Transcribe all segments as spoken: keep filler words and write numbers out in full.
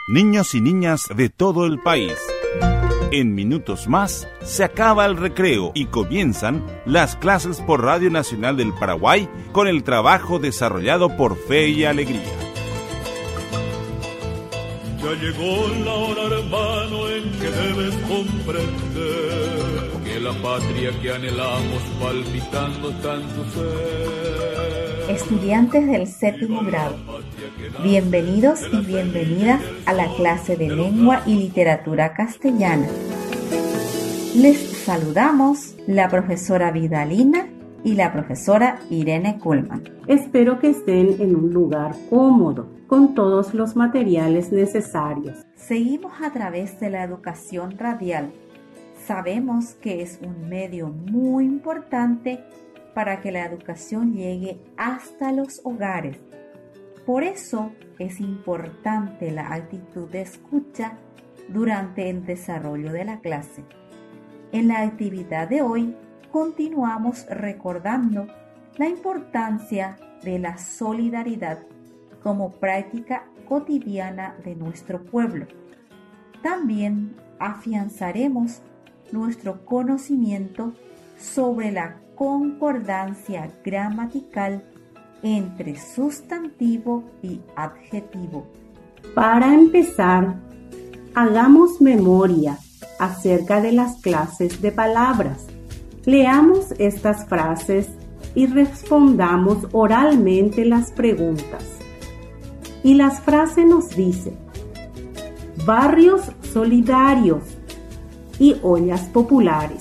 niños y niñas de todo el país. En minutos más se acaba el recreo y comienzan las clases por Radio Nacional del Paraguay con el trabajo desarrollado por Fe y Alegría. Ya llegó la hora, hermano, en que debes comprender que la patria que anhelamos palpitando está en tu ser. Estudiantes del séptimo grado, bienvenidos y bienvenidas a la clase de Lengua y Literatura Castellana. Les saludamos la profesora Vidalina y la profesora Irene Kuhlman. Espero que estén en un lugar cómodo, con todos los materiales necesarios. Seguimos a través de la educación radial. Sabemos que es un medio muy importante para que la educación llegue hasta los hogares. Por eso es importante la actitud de escucha durante el desarrollo de la clase. En la actividad de hoy continuamos recordando la importancia de la solidaridad como práctica cotidiana de nuestro pueblo. También afianzaremos nuestro conocimiento sobre la concordancia gramatical entre sustantivo y adjetivo. Para empezar, hagamos memoria acerca de las clases de palabras. Leamos estas frases y respondamos oralmente las preguntas. Y las frases nos dicen: barrios solidarios y ollas populares.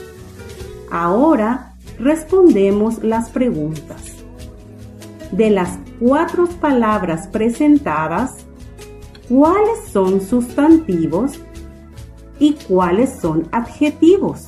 Ahora respondemos las preguntas. De las cuatro palabras presentadas, ¿cuáles son sustantivos y cuáles son adjetivos?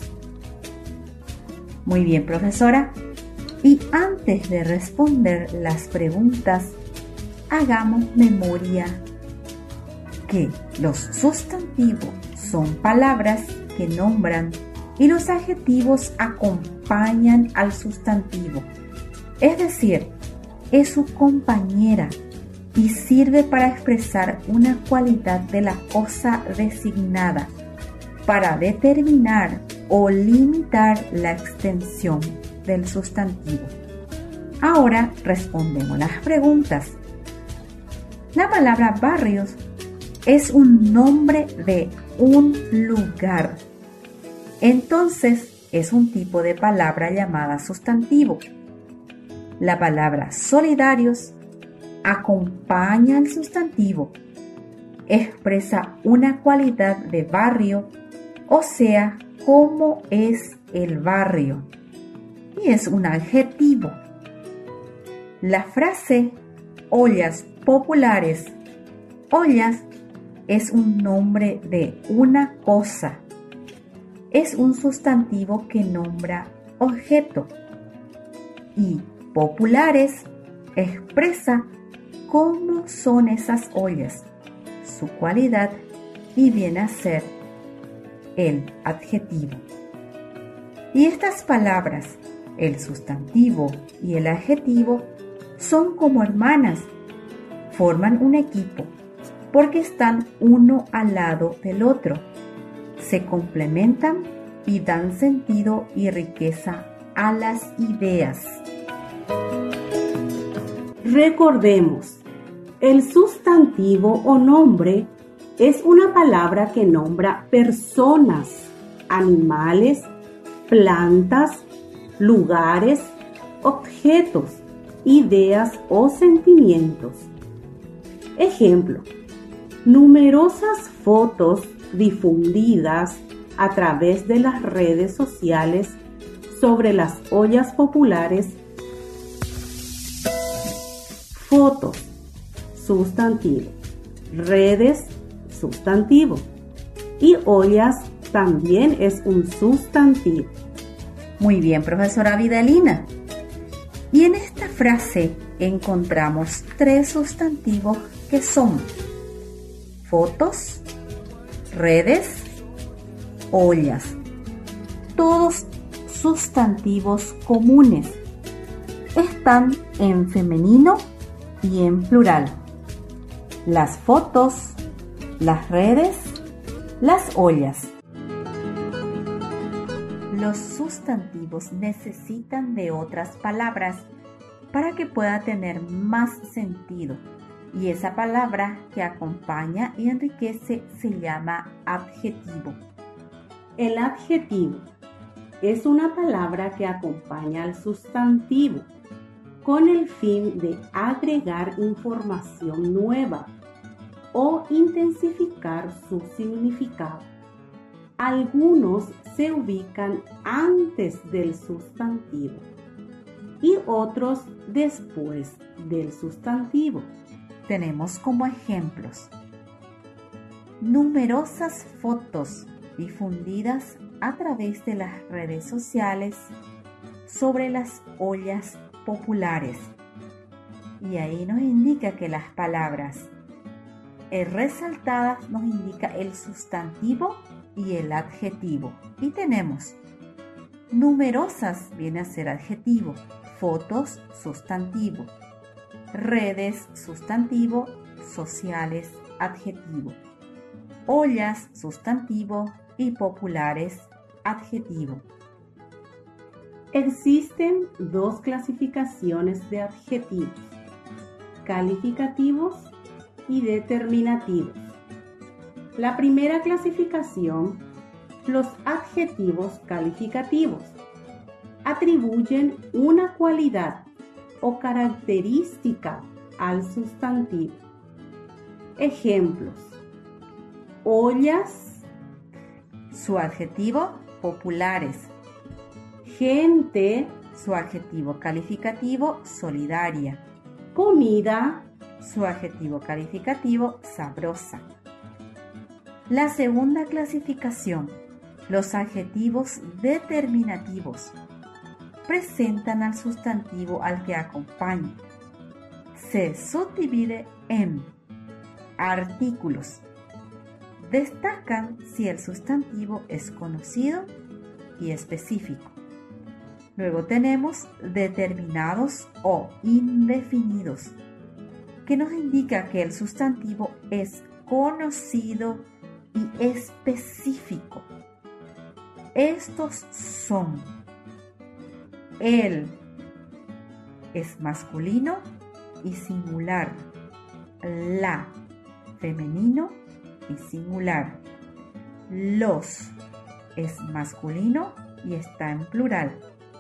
Muy bien, profesora. Y antes de responder las preguntas, hagamos memoria que los sustantivos son palabras que nombran y los adjetivos acompañan al sustantivo. Es decir, es su compañera y sirve para expresar una cualidad de la cosa designada, para determinar o limitar la extensión del sustantivo. Ahora respondemos las preguntas. La palabra barrios es un nombre de un lugar. Entonces es un tipo de palabra llamada sustantivo. La palabra solidarios acompaña al sustantivo. Expresa una cualidad de barrio, o sea, cómo es el barrio. Y es un adjetivo. La frase ollas populares. Ollas es un nombre de una cosa. Es un sustantivo que nombra objeto. Y populares expresa cómo son esas ollas, su cualidad, y viene a ser el adjetivo. Y estas palabras, el sustantivo y el adjetivo, son como hermanas, forman un equipo, porque están uno al lado del otro, se complementan y dan sentido y riqueza a las ideas. Recordemos, el sustantivo o nombre es una palabra que nombra personas, animales, plantas, lugares, objetos, ideas o sentimientos. Ejemplo: numerosas fotos difundidas a través de las redes sociales sobre las ollas populares. Fotos, sustantivo. Redes, sustantivo. Y ollas también es un sustantivo. Muy bien, profesora Vidalina. Y en esta frase encontramos tres sustantivos que son fotos, redes, ollas. Todos sustantivos comunes. Están en femenino y en plural. Las fotos, las redes, las ollas. Los sustantivos necesitan de otras palabras para que pueda tener más sentido, y esa palabra que acompaña y enriquece se llama adjetivo. El adjetivo es una palabra que acompaña al sustantivo con el fin de agregar información nueva o intensificar su significado. Algunos se ubican antes del sustantivo y otros después del sustantivo. Tenemos como ejemplos numerosas fotos difundidas a través de las redes sociales sobre las ollas populares. Y ahí nos indica que las palabras resaltadas nos indica el sustantivo y el adjetivo. Y tenemos numerosas, viene a ser adjetivo, fotos, sustantivo, redes, sustantivo, sociales, adjetivo, ollas, sustantivo y populares, adjetivo. Existen dos clasificaciones de adjetivos, calificativos y determinativos. La primera clasificación, los adjetivos calificativos, atribuyen una cualidad o característica al sustantivo. Ejemplos: ollas, su adjetivo, populares. Gente, su adjetivo calificativo, solidaria. Comida, su adjetivo calificativo, sabrosa. La segunda clasificación, los adjetivos determinativos, presentan al sustantivo al que acompaña. Se subdivide en artículos. Destacan si el sustantivo es conocido y específico. Luego tenemos determinados o indefinidos, que nos indica que el sustantivo es conocido y específico. Estos son: él es masculino y singular, la femenino y singular, los es masculino y está en plural,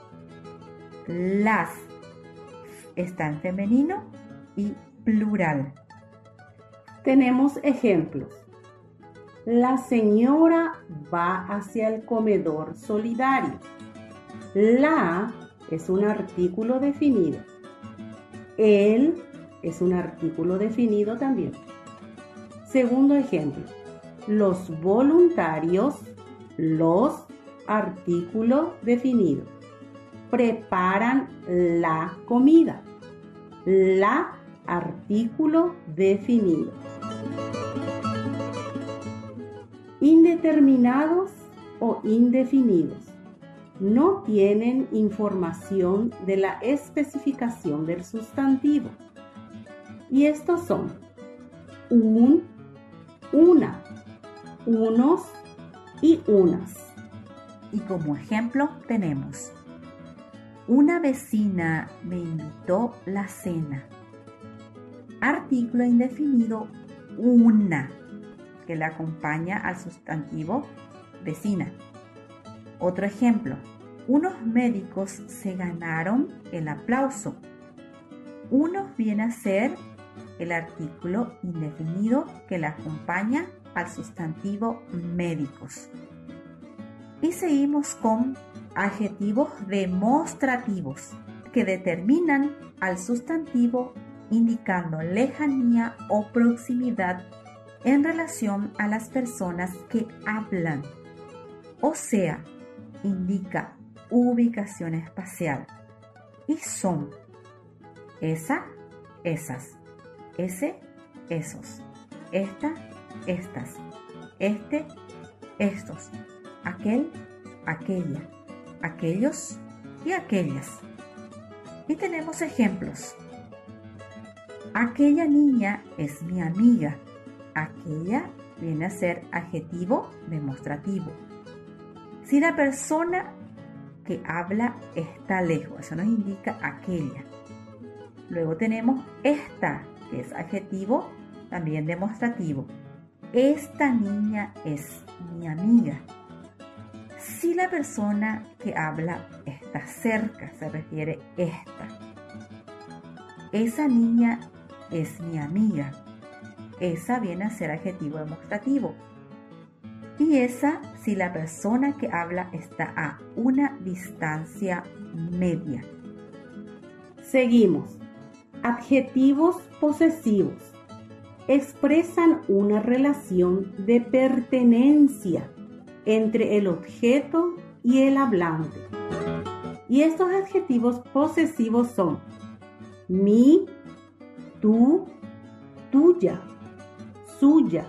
las está en femenino y plural. Tenemos ejemplos. La señora va hacia el comedor solidario. La es un artículo definido. Él es un artículo definido también. Segundo ejemplo. Los voluntarios, los artículo definido, preparan la comida. La artículo definido. Indeterminados o indefinidos no tienen información de la especificación del sustantivo. Y estos son un, una, unos y unas. Y como ejemplo tenemos: una vecina me invitó la cena. Artículo indefinido, una, que le acompaña al sustantivo vecina. Otro ejemplo: unos médicos se ganaron el aplauso. Unos viene a ser el artículo indefinido que le acompaña al sustantivo médicos. Y seguimos con adjetivos demostrativos que determinan al sustantivo indicando lejanía o proximidad en relación a las personas que hablan. O sea, indica ubicación espacial. Y son esa, esas, ese, esos, esta, estas, este, estos, aquel, aquella, aquellos y aquellas. Y tenemos ejemplos. Aquella niña es mi amiga. Aquella viene a ser adjetivo demostrativo. Si la persona que habla está lejos, eso nos indica aquella. Luego tenemos esta, que es adjetivo también demostrativo. Esta niña es mi amiga. Si la persona que habla está cerca, se refiere esta. Esa niña es mi amiga. Esa viene a ser adjetivo demostrativo. Y esa si la persona que habla está a una distancia media. Seguimos. Adjetivos posesivos. Expresan una relación de pertenencia entre el objeto y el hablante. Y estos adjetivos posesivos son mi, tú, tuya, suya,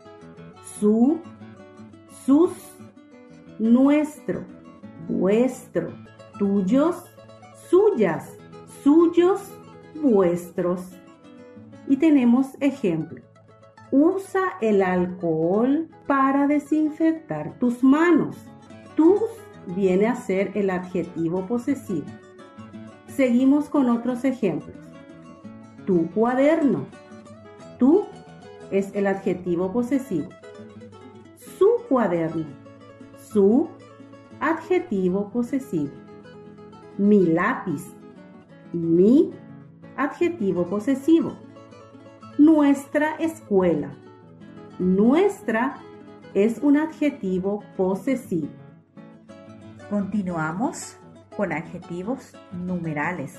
su, sus, nuestro, vuestro, tuyos, suyas, suyos, vuestros. Y tenemos ejemplo. Usa el alcohol para desinfectar tus manos. Tus viene a ser el adjetivo posesivo. Seguimos con otros ejemplos. Tu cuaderno. Tu es el adjetivo posesivo. Su cuaderno. Su adjetivo posesivo. Mi lápiz. Mi adjetivo posesivo. Nuestra escuela. Nuestra es un adjetivo posesivo. Continuamos con adjetivos numerales.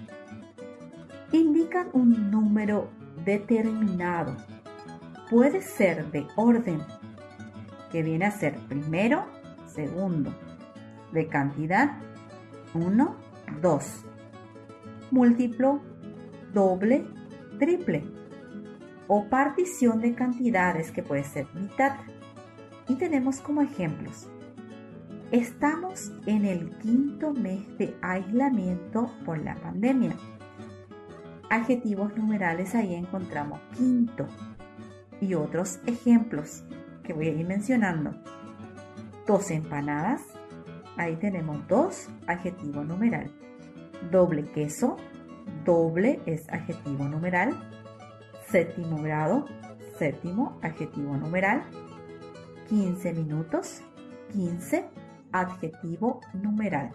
Indican un número determinado. Puede ser de orden, que viene a ser primero, segundo. De cantidad, uno, dos. Múltiplo, doble, triple. O partición de cantidades, que puede ser mitad. Y tenemos como ejemplos: estamos en el quinto mes de aislamiento por la pandemia. Adjetivos numerales, ahí encontramos quinto. Y otros ejemplos que voy a ir mencionando: dos empanadas, ahí tenemos dos, adjetivo numeral. Doble queso, doble es adjetivo numeral. Séptimo grado, séptimo, adjetivo numeral. quince minutos, quince, adjetivo numeral.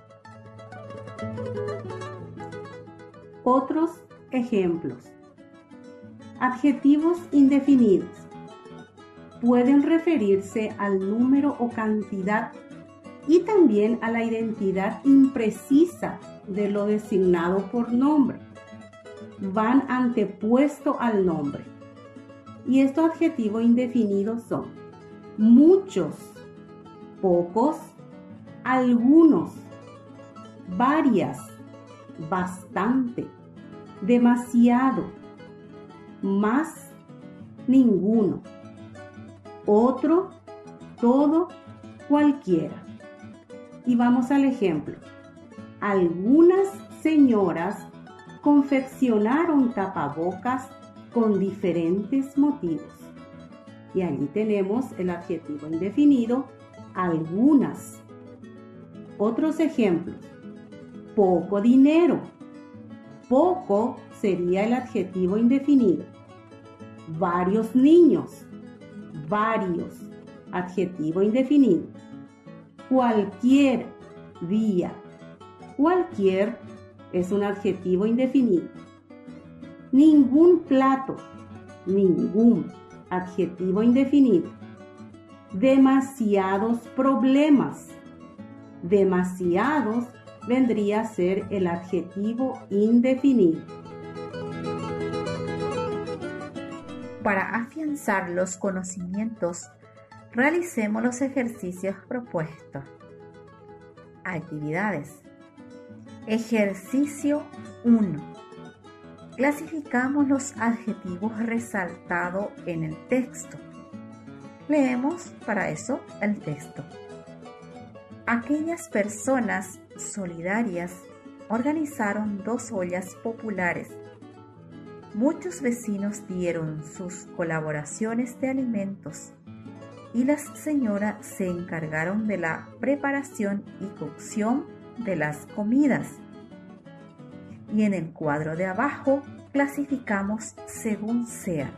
Otros ejemplos. Adjetivos indefinidos. Pueden referirse al número o cantidad y también a la identidad imprecisa de lo designado por nombre. Van antepuesto al nombre. Y estos adjetivos indefinidos son muchos, pocos, algunos, varias, bastante, demasiado, más, ninguno, otro, todo, cualquiera. Y vamos al ejemplo. Algunas señoras confeccionaron tapabocas con diferentes motivos. Y allí tenemos el adjetivo indefinido, algunas. Otros ejemplos. Poco dinero. Poco sería el adjetivo indefinido. Varios niños. Varios. Adjetivo indefinido. Cualquier día. Cualquier es un adjetivo indefinido. Ningún plato. Ningún. Adjetivo indefinido. Demasiados problemas. Demasiados vendría a ser el adjetivo indefinido. Para afianzar los conocimientos, realicemos los ejercicios propuestos. Actividades. Ejercicio uno. Clasificamos los adjetivos resaltados en el texto. Leemos para eso el texto. Aquellas personas solidarias organizaron dos ollas populares. Muchos vecinos dieron sus colaboraciones de alimentos. y las señoras se encargaron de la preparación y cocción de las comidas. Y en el cuadro de abajo clasificamos según sean.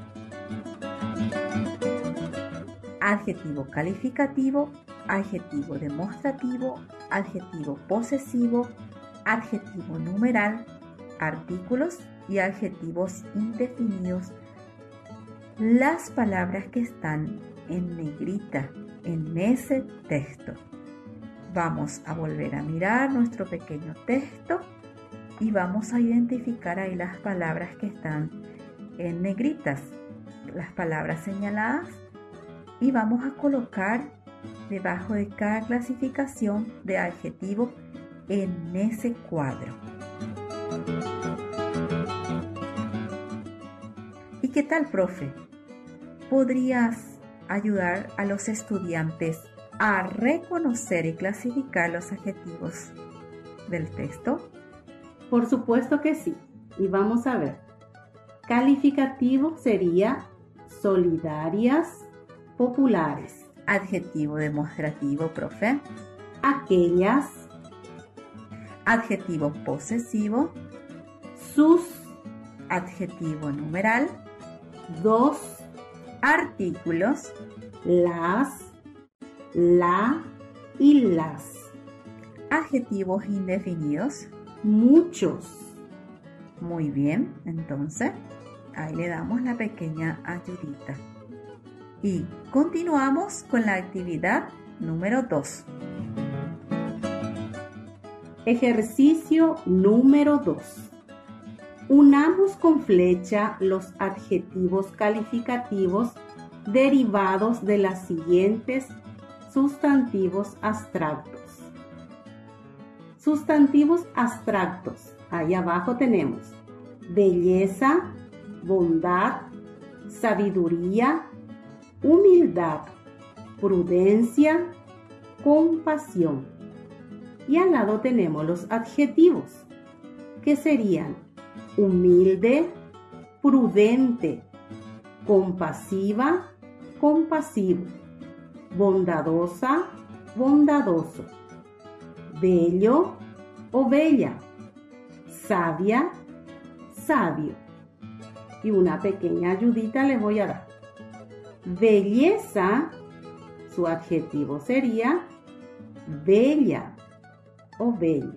Adjetivo calificativo, adjetivo demostrativo, adjetivo posesivo, adjetivo numeral, artículos y adjetivos indefinidos. Las palabras que están en negrita en ese texto. Vamos a volver a mirar nuestro pequeño texto y vamos a identificar ahí las palabras que están en negritas, las palabras señaladas, y vamos a colocar debajo de cada clasificación de adjetivo en ese cuadro. ¿Y qué tal, profe? ¿Podrías ayudar a los estudiantes a reconocer y clasificar los adjetivos del texto? Por supuesto que sí. Y vamos a ver. Calificativo sería solidarias, populares. Adjetivo demostrativo, profe. Aquellas. Adjetivo posesivo. Sus. Adjetivo numeral. Dos. Artículos. Las, la y las. Adjetivos indefinidos. Muchos. Muy bien, entonces ahí le damos la pequeña ayudita. Y continuamos con la actividad número dos. Ejercicio número dos. Unamos con flecha los adjetivos calificativos derivados de las siguientes sustantivos abstractos. Sustantivos abstractos. Ahí abajo tenemos belleza, bondad, sabiduría, humildad, prudencia, compasión. Y al lado tenemos los adjetivos, que serían humilde, prudente, compasiva, compasivo, bondadosa, bondadoso, bello o bella, sabia, sabio. Y una pequeña ayudita les voy a dar. Belleza, su adjetivo sería bella o bello.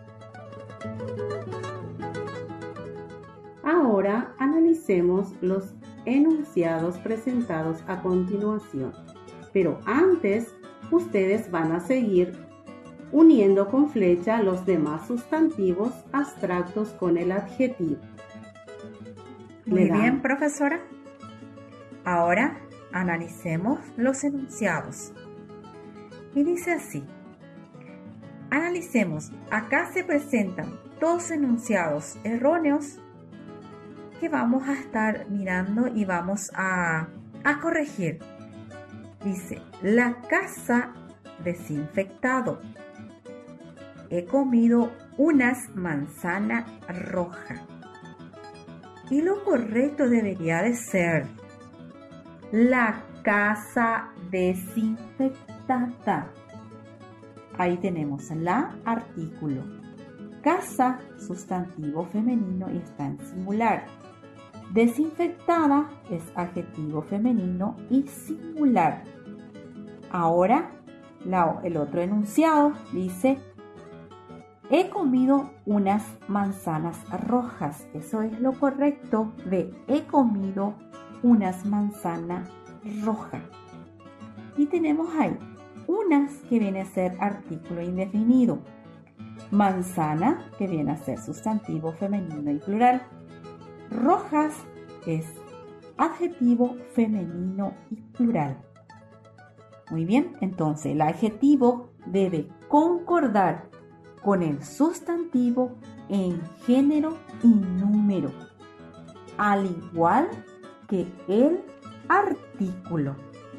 Ahora analicemos los enunciados presentados a continuación. Pero antes, ustedes van a seguir uniendo con flecha los demás sustantivos abstractos con el adjetivo. Muy bien, profesora. Ahora analicemos los enunciados. Y dice así. Analicemos. Acá se presentan dos enunciados erróneos que vamos a estar mirando y vamos a, a corregir. Dice, la casa desinfectado. He comido unas manzanas rojas. Y lo correcto debería de ser la casa desinfectada. Ahí tenemos la artículo. Casa, sustantivo femenino y está en singular. Desinfectada es adjetivo femenino y singular. Ahora, la, el otro enunciado dice, he comido unas manzanas rojas. Eso es lo correcto de he comido unas manzanas rojas. Y tenemos ahí unas que viene a ser artículo indefinido. Manzana, que viene a ser sustantivo femenino y plural. Rojas es adjetivo femenino y plural. Muy bien, entonces el adjetivo debe concordar con el sustantivo en género y número, al igual que el artículo.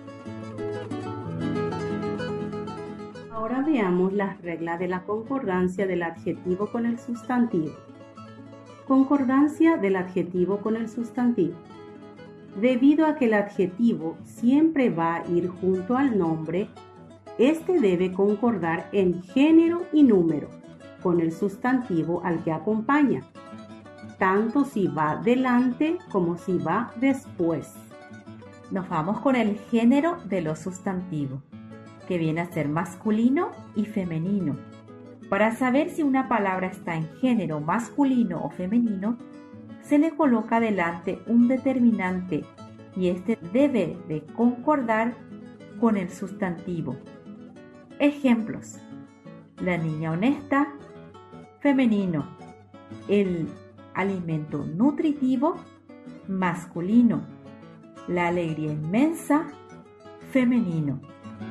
Ahora veamos las reglas de la concordancia del adjetivo con el sustantivo. Concordancia del adjetivo con el sustantivo. Debido a que el adjetivo siempre va a ir junto al nombre, este debe concordar en género y número con el sustantivo al que acompaña, tanto si va delante como si va después. Nos vamos con el género de los sustantivos, que viene a ser masculino y femenino. Para saber si una palabra está en género masculino o femenino, se le coloca delante un determinante y este debe de concordar con el sustantivo. Ejemplos: la niña honesta, femenino; el alimento nutritivo, masculino; la alegría inmensa, femenino.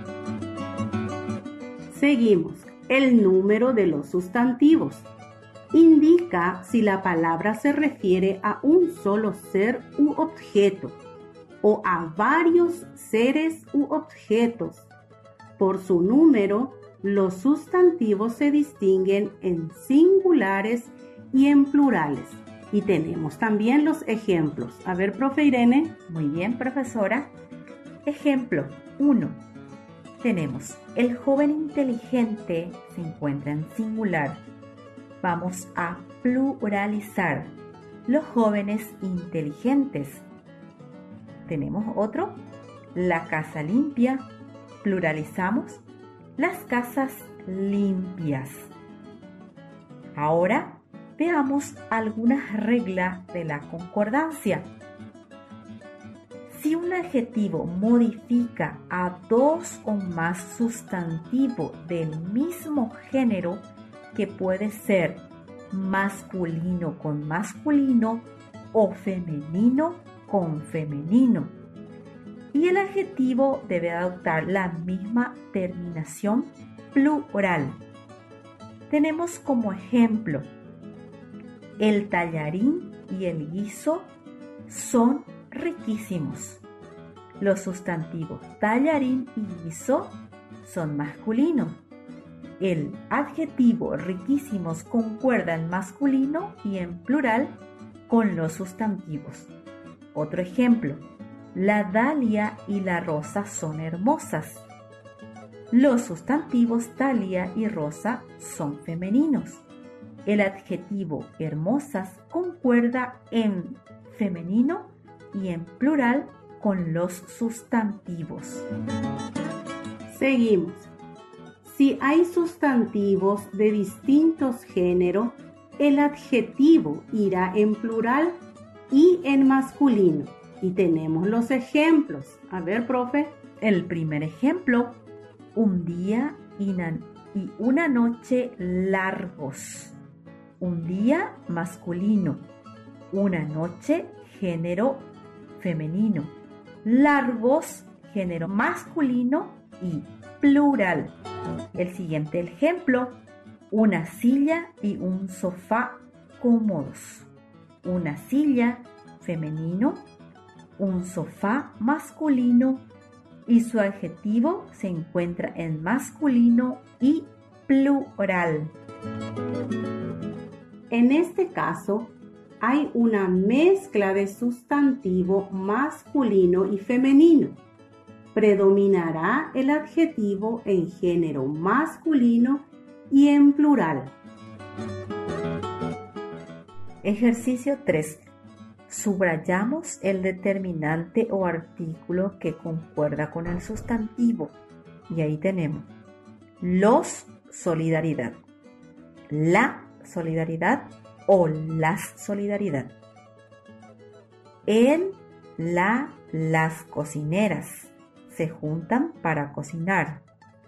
Seguimos. El número de los sustantivos indica si la palabra se refiere a un solo ser u objeto o a varios seres u objetos. Por su número, los sustantivos se distinguen en singulares y en plurales. Y tenemos también los ejemplos. A ver, profe Irene. Muy bien, profesora. Ejemplo uno. Tenemos: el joven inteligente se encuentra en singular. Vamos a pluralizar: los jóvenes inteligentes. Tenemos otro: la casa limpia. Pluralizamos: las casas limpias. Ahora veamos algunas reglas de la concordancia. Si un adjetivo modifica a dos o más sustantivos del mismo género, que puede ser masculino con masculino o femenino con femenino, y el adjetivo debe adoptar la misma terminación plural. Tenemos como ejemplo: el tallarín y el guiso son riquísimos. Los sustantivos tallarín y guiso son masculinos. El adjetivo riquísimos concuerda en masculino y en plural con los sustantivos. Otro ejemplo: la dalia y la rosa son hermosas. Los sustantivos dalia y rosa son femeninos. El adjetivo hermosas concuerda en femenino y en plural con los sustantivos. Seguimos. Si hay sustantivos de distintos géneros, el adjetivo irá en plural y en masculino. Y tenemos los ejemplos. A ver, profe. El primer ejemplo: un día y una noche largos. Un día masculino, una noche género femenino, largos género masculino y plural. El siguiente ejemplo: una silla y un sofá cómodos. Una silla femenino, un sofá masculino y su adjetivo se encuentra en masculino y plural. En este caso, hay una mezcla de sustantivo masculino y femenino. Predominará el adjetivo en género masculino y en plural. Ejercicio tres. Subrayamos el determinante o artículo que concuerda con el sustantivo. Y ahí tenemos los solidaridad, la solidaridad o las solidaridad. El, la, las cocineras se juntan para cocinar.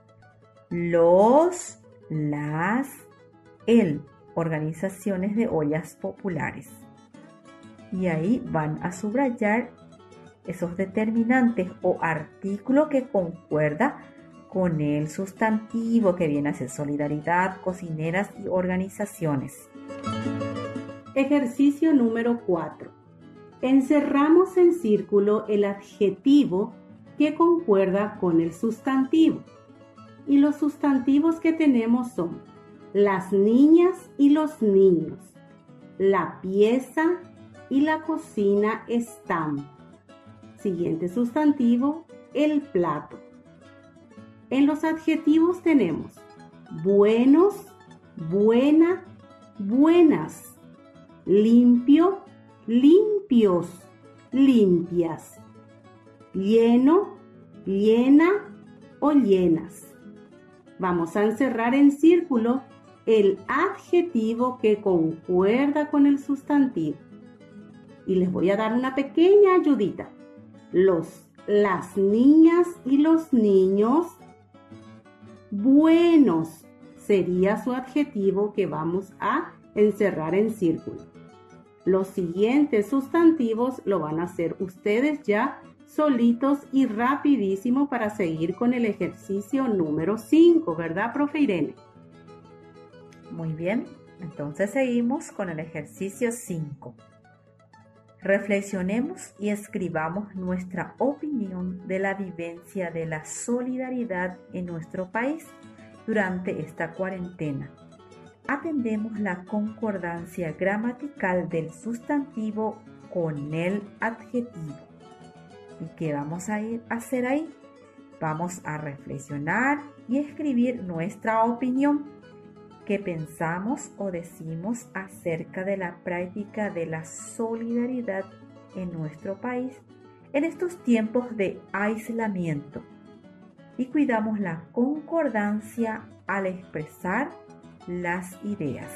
Los, las, el, organizaciones de ollas populares. Y ahí van a subrayar esos determinantes o artículo que concuerda con el sustantivo, que viene a ser solidaridad, cocineras y organizaciones. Ejercicio número cuatro. Encerramos en círculo el adjetivo que concuerda con el sustantivo. Y los sustantivos que tenemos son las niñas y los niños, la pieza y la cocina están, Siguiente sustantivo, el plato. En los adjetivos tenemos buenos, buena, buenas, limpio, limpios, limpias, lleno, llena o llenas. Vamos a encerrar en círculo el adjetivo que concuerda con el sustantivo. Y les voy a dar una pequeña ayudita. Los, las niñas y los niños buenos sería su adjetivo que vamos a encerrar en círculo. Los siguientes sustantivos lo van a hacer ustedes ya solitos y rapidísimo para seguir con el ejercicio número cinco, ¿verdad, profe Irene? Muy bien, entonces seguimos con el ejercicio cinco. Reflexionemos y escribamos nuestra opinión de la vivencia de la solidaridad en nuestro país durante esta cuarentena. Atendemos la concordancia gramatical del sustantivo con el adjetivo. ¿Y qué vamos a ir a hacer ahí? Vamos a reflexionar y escribir nuestra opinión. ¿Qué pensamos o decimos acerca de la práctica de la solidaridad en nuestro país en estos tiempos de aislamiento? Y cuidamos la concordancia al expresar las ideas.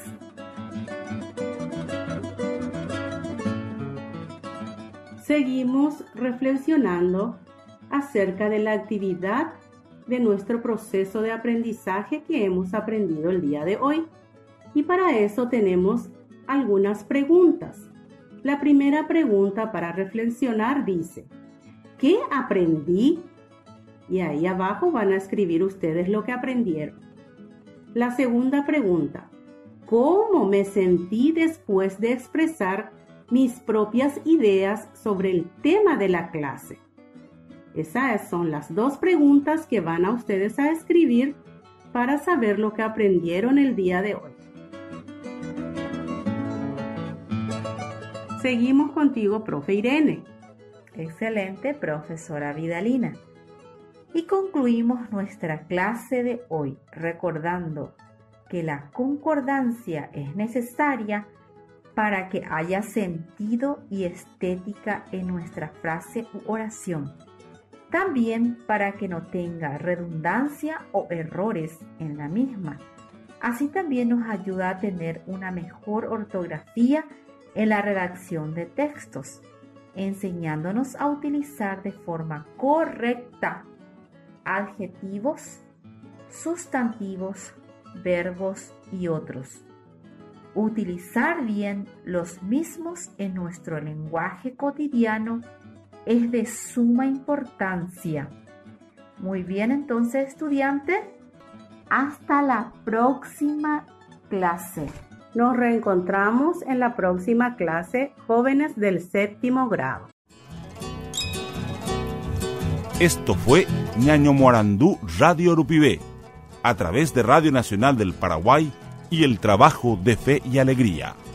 Seguimos reflexionando acerca de la actividad de nuestro proceso de aprendizaje que hemos aprendido el día de hoy. Y para eso tenemos algunas preguntas. La primera pregunta para reflexionar dice, ¿qué aprendí? Y ahí abajo van a escribir ustedes lo que aprendieron. La segunda pregunta, ¿cómo me sentí después de expresar mis propias ideas sobre el tema de la clase? Esas son las dos preguntas que van a ustedes a escribir para saber lo que aprendieron el día de hoy. Seguimos contigo, profe Irene. Excelente, profesora Vidalina. Y concluimos nuestra clase de hoy recordando que la concordancia es necesaria para que haya sentido y estética en nuestra frase u oración. También para que no tenga redundancia o errores en la misma. Así también nos ayuda a tener una mejor ortografía en la redacción de textos, enseñándonos a utilizar de forma correcta adjetivos, sustantivos, verbos y otros. Utilizar bien los mismos en nuestro lenguaje cotidiano es de suma importancia. Muy bien, entonces, estudiante, hasta la próxima clase. Nos reencontramos en la próxima clase, jóvenes del séptimo grado. Esto fue Ñaño Morandú Radio Urupibé, a través de Radio Nacional del Paraguay y el trabajo de Fe y Alegría.